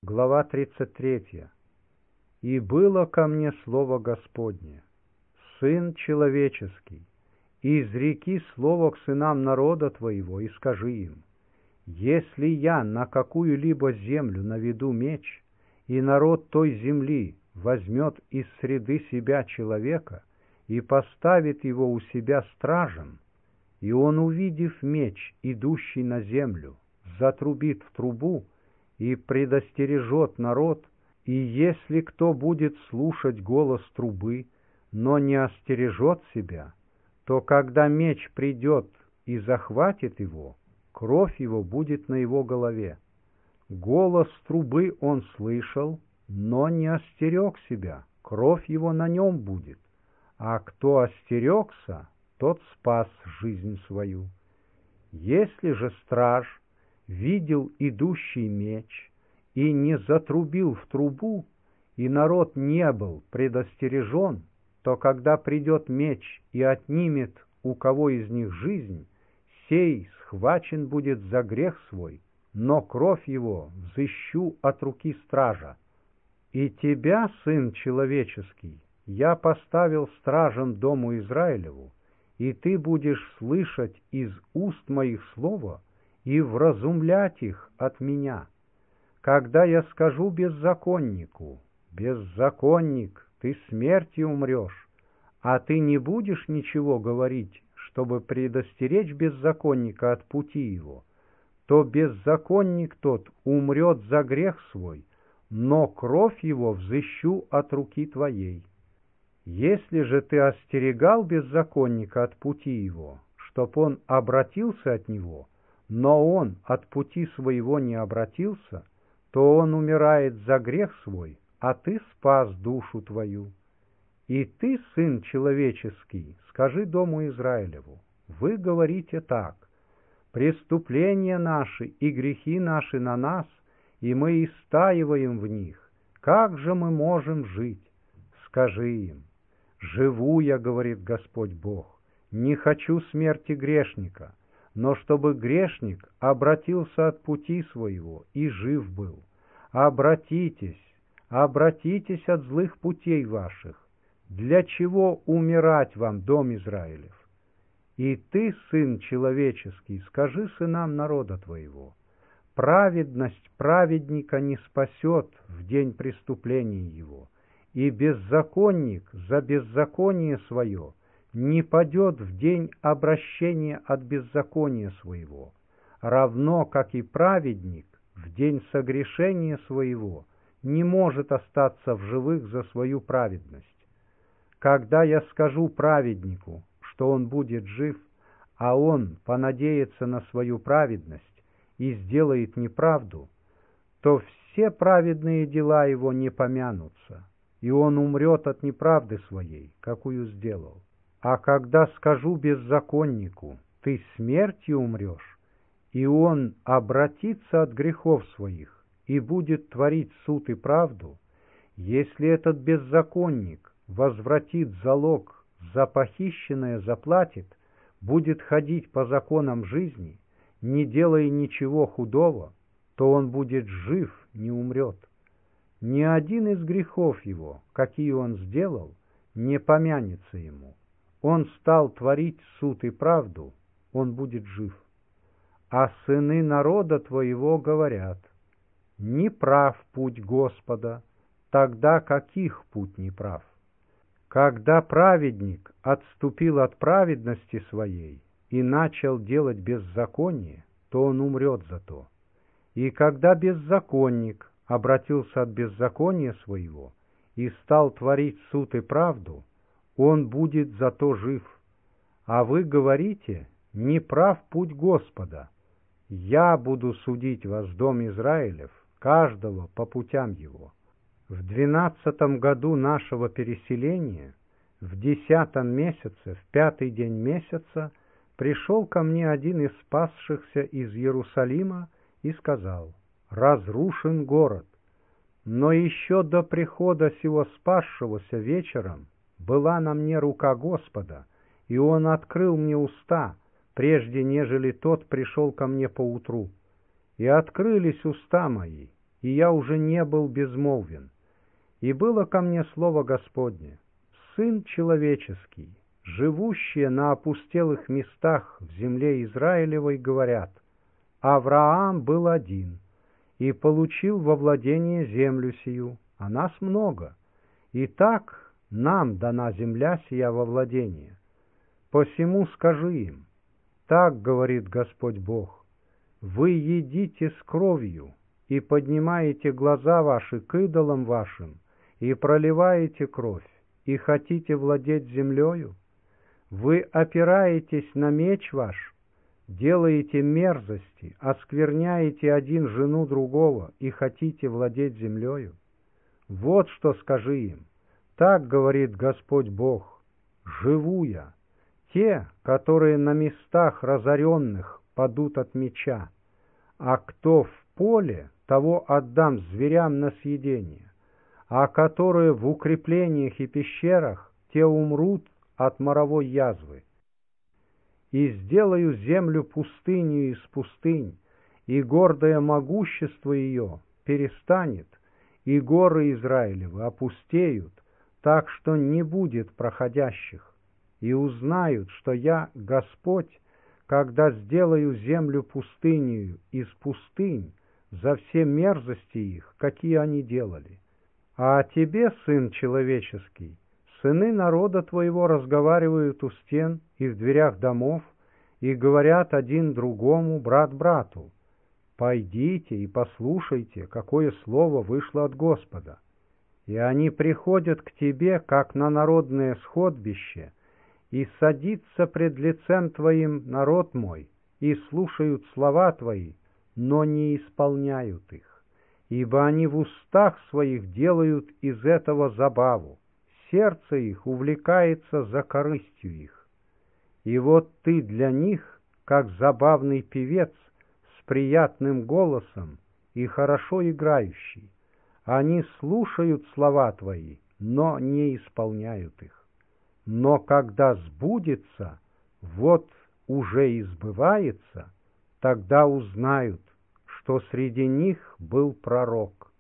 Глава 33. «И было ко мне слово Господне: Сын человеческий, изреки слово к сынам народа твоего и скажи им: если я на какую-либо землю наведу меч, и народ той земли возьмет из среды себя человека и поставит его у себя стражем, и он, увидев меч, идущий на землю, затрубит в трубу и предостережет народ, и если кто будет слушать голос трубы, но не остережет себя, то когда меч придет и захватит его, кровь его будет на его голове. Голос трубы он слышал, но не остерег себя, кровь его на нем будет, а кто остерегся, тот спас жизнь свою. Если же страж видел идущий меч и не затрубил в трубу, и народ не был предостережен, то когда придет меч и отнимет у кого из них жизнь, сей схвачен будет за грех свой, но кровь его взыщу от руки стража. И тебя, сын человеческий, я поставил стражем дому Израилеву, и ты будешь слышать из уст моих слова и вразумлять их от меня. Когда я скажу беззаконнику: беззаконник, ты смертью умрешь, а ты не будешь ничего говорить, чтобы предостеречь беззаконника от пути его, то беззаконник тот умрет за грех свой, но кровь его взыщу от руки твоей. Если же ты остерегал беззаконника от пути его, чтоб он обратился от него, но он от пути своего не обратился, то он умирает за грех свой, а ты спас душу твою. И ты, сын человеческий, скажи дому Израилеву: вы говорите так: преступления наши и грехи наши на нас, и мы истаиваем в них. Как же мы можем жить? Скажи им: живу я, говорит Господь Бог, не хочу смерти грешника, но чтобы грешник обратился от пути своего и жив был. Обратитесь, обратитесь от злых путей ваших. Для чего умирать вам, дом Израилев? И ты, сын человеческий, скажи сынам народа твоего: праведность праведника не спасет в день преступления его, и беззаконник за беззаконие свое не падет в день обращения от беззакония своего, равно как и праведник в день согрешения своего не может остаться в живых за свою праведность. Когда я скажу праведнику, что он будет жив, а он понадеется на свою праведность и сделает неправду, то все праведные дела его не помянутся, и он умрет от неправды своей, какую сделал. А когда скажу беззаконнику: ты смертью умрешь, и он обратится от грехов своих и будет творить суд и правду, если этот беззаконник возвратит залог, за похищенное заплатит, будет ходить по законам жизни, не делая ничего худого, то он будет жив, не умрет. Ни один из грехов его, какие он сделал, не помянется ему. Он стал творить суд и правду, он будет жив. А сыны народа твоего говорят: не прав путь Господа, тогда каких путь не прав? Когда праведник отступил от праведности своей и начал делать беззаконие, то он умрет за то. И когда беззаконник обратился от беззакония своего и стал творить суд и правду, он будет за то жив. А вы говорите: не прав путь Господа. Я буду судить вас, дом Израилев, каждого по путям его. В 12 году нашего переселения, в 10 месяце, в 5 день месяца, пришел ко мне один из спасшихся из Иерусалима и сказал: разрушен город. Но еще до прихода сего спасшегося вечером была на мне рука Господа, и он открыл мне уста, прежде нежели тот пришел ко мне поутру. И открылись уста мои, и я уже не был безмолвен. И было ко мне слово Господне: Сын человеческий, живущие на опустелых местах в земле Израилевой, говорят: Авраам был один, и получил во владение землю сию, а нас много. И так нам дана земля сия во владение. Посему скажи им: так говорит Господь Бог: вы едите с кровью и поднимаете глаза ваши к идолам вашим, и проливаете кровь, и хотите владеть землею? Вы опираетесь на меч ваш, делаете мерзости, оскверняете один жену другого и хотите владеть землею? Вот что скажи им: так говорит Господь Бог: живу я, те, которые на местах разоренных падут от меча, а кто в поле, того отдам зверям на съедение, а которые в укреплениях и пещерах, те умрут от моровой язвы. И сделаю землю пустынью из пустынь, и гордое могущество ее перестанет, и горы Израилевы опустеют, так что не будет проходящих, и узнают, что я Господь, когда сделаю землю пустынью из пустынь за все мерзости их, какие они делали. А о тебе, сын человеческий, сыны народа твоего разговаривают у стен и в дверях домов, и говорят один другому, брат брату: пойдите и послушайте, какое слово вышло от Господа. И они приходят к тебе, как на народное сходбище, и садится пред лицем твоим народ мой, и слушают слова твои, но не исполняют их, ибо они в устах своих делают из этого забаву, сердце их увлекается за корыстью их. И вот ты для них, как забавный певец с приятным голосом и хорошо играющий. Они слушают слова твои, но не исполняют их. Но когда сбудется, вот уже и сбывается, тогда узнают, что среди них был пророк.